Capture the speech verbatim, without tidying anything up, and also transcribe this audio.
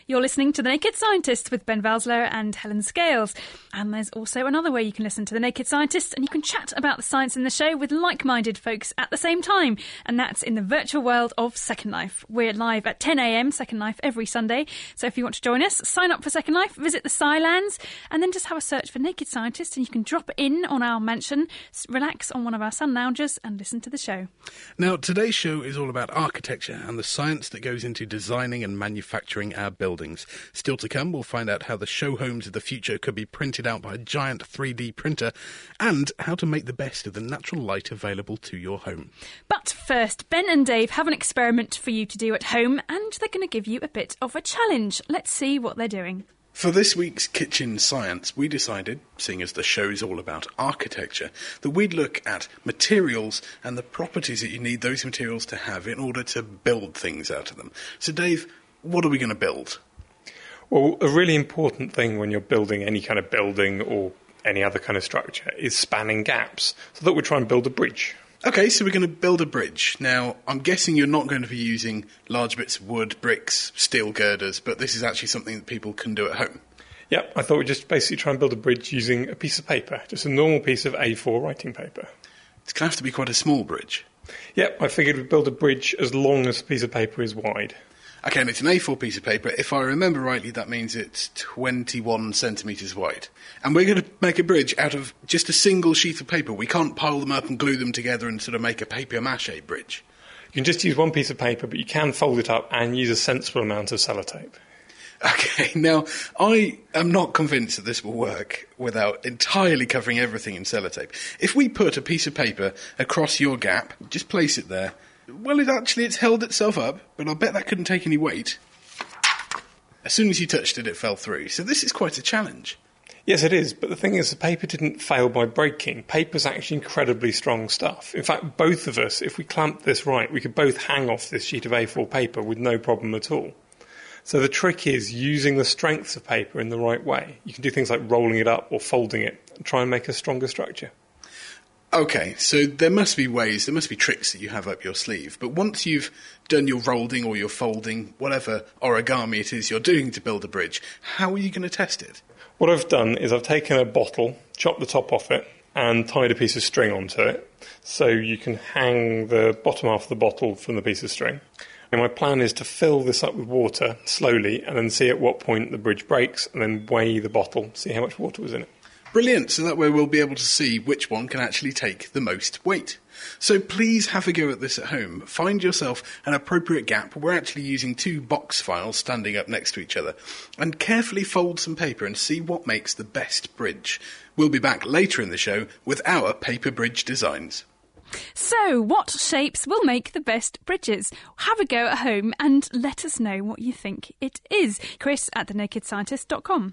You're listening to The Naked Scientist with Ben Valsler and Helen Scales. And there's also another way you can listen to The Naked Scientist, and you can chat about the science in the show with like-minded folks at the same time. And that's in the virtual world of Second Life. We're live at ten a.m. Second Life every Sunday. So if you want to join us, sign up for Second Life, visit the Scilands, and then just have a search for Naked Scientist, and you can drop in on our mansion, relax on one of our sun loungers, and listen to the show. Now, today's show is all about architecture and the science that goes into designing and manufacturing our buildings. Still to come, we'll find out how the show homes of the future could be printed out by a giant three D printer, and how to make the best of the natural light available to your home. But first, Ben and Dave have an experiment for you to do at home, and they're going to give you a bit of a challenge. Let's see what they're doing. For this week's Kitchen Science, we decided, seeing as the show is all about architecture, that we'd look at materials and the properties that you need those materials to have in order to build things out of them. So, Dave, what are we going to build? Well, a really important thing when you're building any kind of building or any other kind of structure is spanning gaps. So that we're trying to build a bridge. OK, so we're going to build a bridge. Now, I'm guessing you're not going to be using large bits of wood, bricks, steel girders, but this is actually something that people can do at home. Yep, I thought we'd just basically try and build a bridge using a piece of paper, just a normal piece of A four writing paper. It's going to have to be quite a small bridge. Yep, I figured we'd build a bridge as long as the piece of paper is wide. OK, and it's an A four piece of paper. If I remember rightly, that means it's twenty-one centimetres wide. And we're going to make a bridge out of just a single sheet of paper. We can't pile them up and glue them together and sort of make a papier-mâché bridge. You can just use one piece of paper, but you can fold it up and use a sensible amount of sellotape. OK, now, I am not convinced that this will work without entirely covering everything in sellotape. If we put a piece of paper across your gap, just place it there, well, it actually, it's held itself up, but I bet that couldn't take any weight. As soon as you touched it, it fell through. So this is quite a challenge. Yes, it is, but the thing is, the paper didn't fail by breaking. Paper's actually incredibly strong stuff. In fact, both of us, if we clamped this right, we could both hang off this sheet of A four paper with no problem at all. So the trick is using the strengths of paper in the right way. You can do things like rolling it up or folding it and try and make a stronger structure. OK, so there must be ways, there must be tricks that you have up your sleeve. But once you've done your rolling or your folding, whatever origami it is you're doing to build a bridge, how are you going to test it? What I've done is I've taken a bottle, chopped the top off it, and tied a piece of string onto it. So you can hang the bottom half of the bottle from the piece of string. And my plan is to fill this up with water slowly and then see at what point the bridge breaks and then weigh the bottle, see how much water was in it. Brilliant, so that way we'll be able to see which one can actually take the most weight. So please have a go at this at home. Find yourself an appropriate gap. We're actually using two box files standing up next to each other. And carefully fold some paper and see what makes the best bridge. We'll be back later in the show with our paper bridge designs. So, what shapes will make the best bridges? Have a go at home and let us know what you think it is. Chris at the naked scientist dot com.